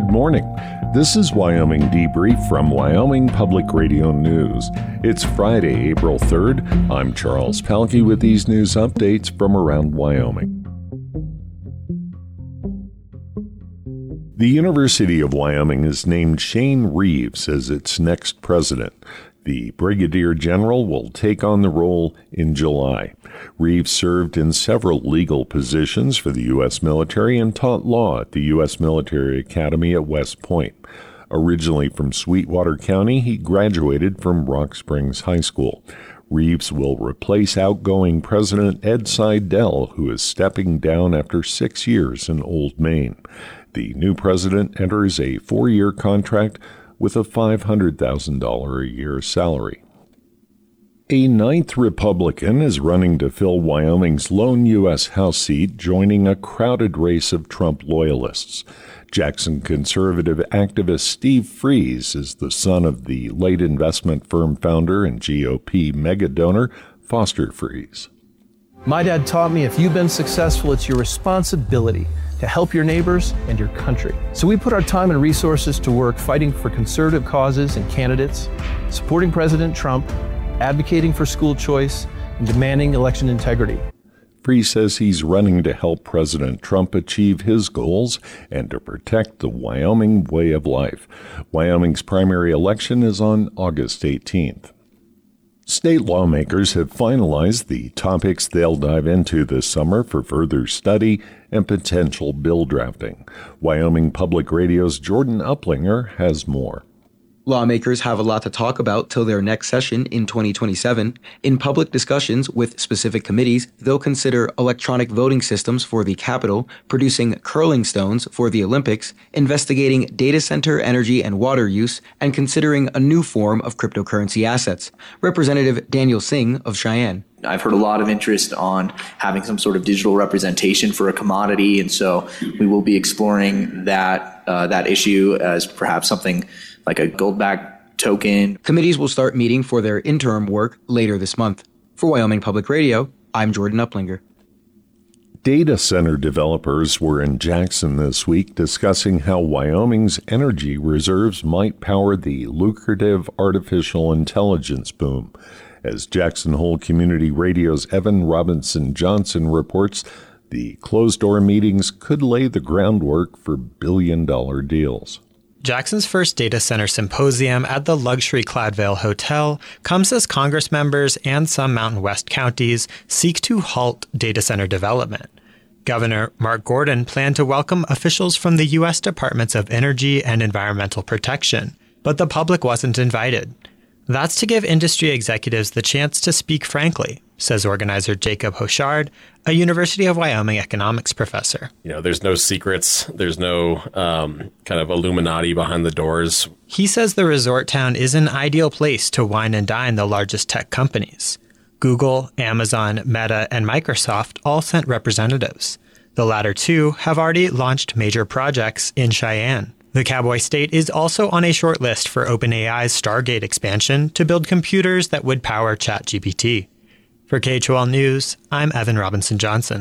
Good morning. This is Wyoming Debrief from Wyoming Public Radio News. It's Friday, April 3rd. I'm Charles Palkey with these news updates from around Wyoming. The University of Wyoming has named Shane Reeves as its next president. The Brigadier General will take on the role in July. Reeves served in several legal positions for the U.S. military and taught law at the U.S. Military Academy at West Point. Originally from Sweetwater County, he graduated from Rock Springs High School. Reeves will replace outgoing President Ed Seidel, who is stepping down after 6 years in Old Main. The new president enters a 4-year contract with a $500,000 a year salary. A ninth Republican is running to fill Wyoming's lone U.S. House seat, joining a crowded race of Trump loyalists. Jackson conservative activist Steve Freese is the son of the late investment firm founder and GOP megadonor Foster Freese. My dad taught me if you've been successful, it's your responsibility to help your neighbors and your country. So we put our time and resources to work fighting for conservative causes and candidates, supporting President Trump, advocating for school choice, and demanding election integrity. Freese says he's running to help President Trump achieve his goals and to protect the Wyoming way of life. Wyoming's primary election is on August 18th. State lawmakers have finalized the topics they'll dive into this summer for further study and potential bill drafting. Wyoming Public Radio's Jordan Uplinger has more. Lawmakers have a lot to talk about till their next session in 2027. In public discussions with specific committees, they'll consider electronic voting systems for the Capitol, producing curling stones for the Olympics, investigating data center energy and water use, and considering a new form of cryptocurrency assets. Representative Daniel Singh of Cheyenne. I've heard a lot of interest on having some sort of digital representation for a commodity, and so we will be exploring that issue as perhaps something like a gold-backed token. Committees will start meeting for their interim work later this month. For Wyoming Public Radio, I'm Jordan Uplinger. Data center developers were in Jackson this week discussing how Wyoming's energy reserves might power the lucrative artificial intelligence boom. As Jackson Hole Community Radio's Evan Robinson Johnson reports, the closed-door meetings could lay the groundwork for billion-dollar deals. Jackson's first data center symposium at the luxury Cladvale Hotel comes as Congress members and some Mountain West counties seek to halt data center development. Governor Mark Gordon planned to welcome officials from the U.S. Departments of Energy and Environmental Protection, but the public wasn't invited. That's to give industry executives the chance to speak frankly, says organizer Jacob Hochard, a University of Wyoming economics professor. There's no secrets. There's no kind of Illuminati behind the doors. He says the resort town is an ideal place to wine and dine the largest tech companies. Google, Amazon, Meta, and Microsoft all sent representatives. The latter two have already launched major projects in Cheyenne. The Cowboy State is also on a short list for OpenAI's Stargate expansion to build computers that would power ChatGPT. For KHOL News, I'm Evan Robinson Johnson.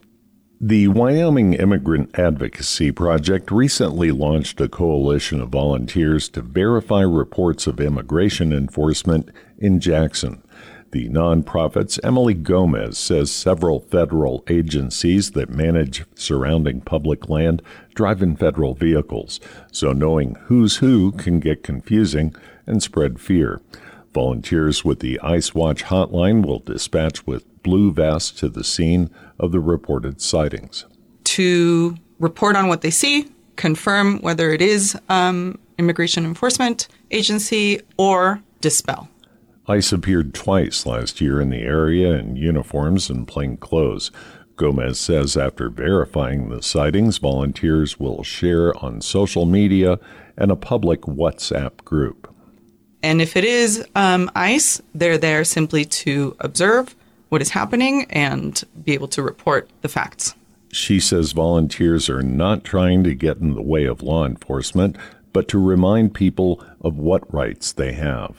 The Wyoming Immigrant Advocacy Project recently launched a coalition of volunteers to verify reports of immigration enforcement in Jackson. The nonprofit's Emily Gomez says several federal agencies that manage surrounding public land drive in federal vehicles, so knowing who's who can get confusing and spread fear. Volunteers with the ICE Watch hotline will dispatch with blue vests to the scene of the reported sightings. To report on what they see, confirm whether it is immigration enforcement agency, or dispel. ICE appeared twice last year in the area in uniforms and plain clothes. Gomez says after verifying the sightings, volunteers will share on social media and a public WhatsApp group. And if it is ICE, they're there simply to observe what is happening and be able to report the facts. She says volunteers are not trying to get in the way of law enforcement, but to remind people of what rights they have.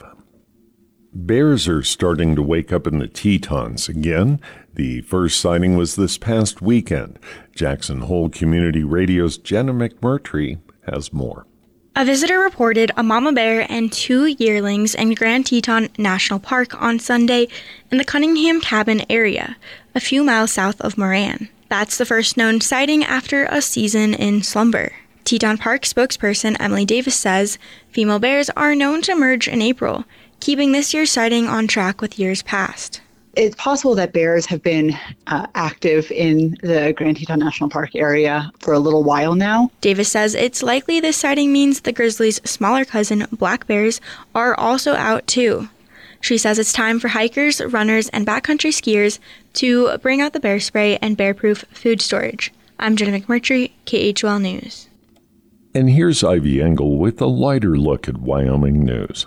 Bears are starting to wake up in the Tetons again. The first sighting was this past weekend. Jackson Hole Community Radio's Jenna McMurtry has more. A visitor reported a mama bear and 2 yearlings in Grand Teton National Park on Sunday in the Cunningham Cabin area, a few miles south of Moran. That's the first known sighting after a season in slumber. Teton Park spokesperson Emily Davis says female bears are known to emerge in April, keeping this year's sighting on track with years past. It's possible that bears have been active in the Grand Teton National Park area for a little while now. Davis says it's likely this sighting means the grizzly's smaller cousin, black bears, are also out too. She says it's time for hikers, runners, and backcountry skiers to bring out the bear spray and bear-proof food storage. I'm Jenna McMurtry, KHOL News. And here's Ivy Engel with a lighter look at Wyoming news.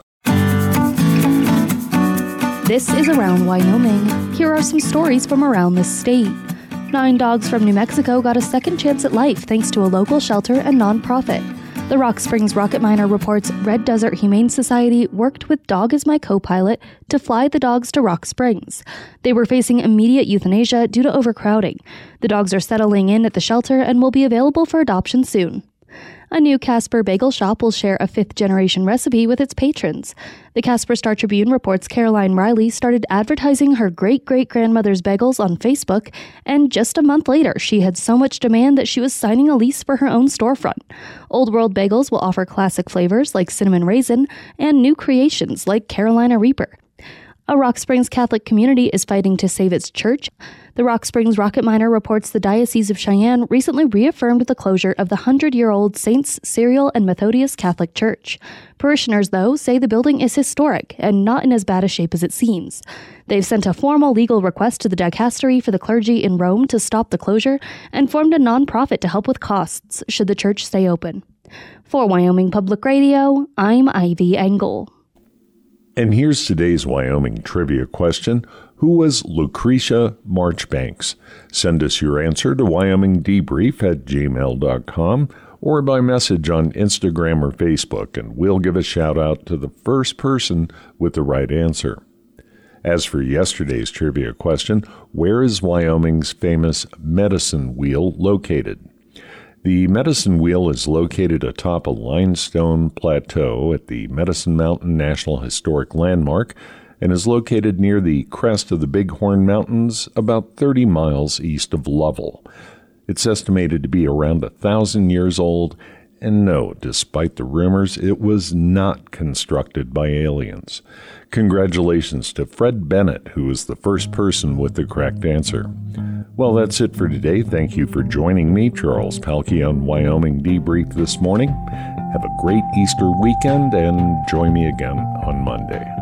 This is Around Wyoming. Here are some stories from around the state. 9 dogs from New Mexico got a second chance at life thanks to a local shelter and nonprofit. The Rock Springs Rocket Miner reports Red Desert Humane Society worked with Dog as My Co-Pilot to fly the dogs to Rock Springs. They were facing immediate euthanasia due to overcrowding. The dogs are settling in at the shelter and will be available for adoption soon. A new Casper bagel shop will share a 5th-generation recipe with its patrons. The Casper Star-Tribune reports Caroline Riley started advertising her great-great-grandmother's bagels on Facebook, and just a month later, she had so much demand that she was signing a lease for her own storefront. Old World Bagels will offer classic flavors like cinnamon raisin and new creations like Carolina Reaper. A Rock Springs Catholic community is fighting to save its church. The Rock Springs Rocket Miner reports the Diocese of Cheyenne recently reaffirmed the closure of the 100-year-old Saints Cyril and Methodius Catholic Church. Parishioners, though, say the building is historic and not in as bad a shape as it seems. They've sent a formal legal request to the dicastery for the clergy in Rome to stop the closure and formed a nonprofit to help with costs should the church stay open. For Wyoming Public Radio, I'm Ivy Engel. And here's today's Wyoming trivia question. Who was Lucretia Marchbanks? Send us your answer to wyomingdebrief@gmail.com or by message on Instagram or Facebook, and we'll give a shout-out to the first person with the right answer. As for yesterday's trivia question, where is Wyoming's famous Medicine Wheel located? The Medicine Wheel is located atop a limestone plateau at the Medicine Mountain National Historic Landmark and is located near the crest of the Bighorn Mountains, about 30 miles east of Lovell. It's estimated to be around 1,000 years old, and no, despite the rumors, it was not constructed by aliens. Congratulations to Fred Bennett, who was the first person with the correct answer. Well, that's it for today. Thank you for joining me, Charles Palkey, on Wyoming Debrief this morning. Have a great Easter weekend and join me again on Monday.